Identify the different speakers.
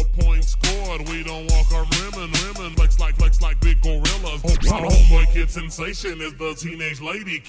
Speaker 1: more points scored. We don't walk our rimming, flex like big gorillas. Our homeboy kid sensation is the teenage lady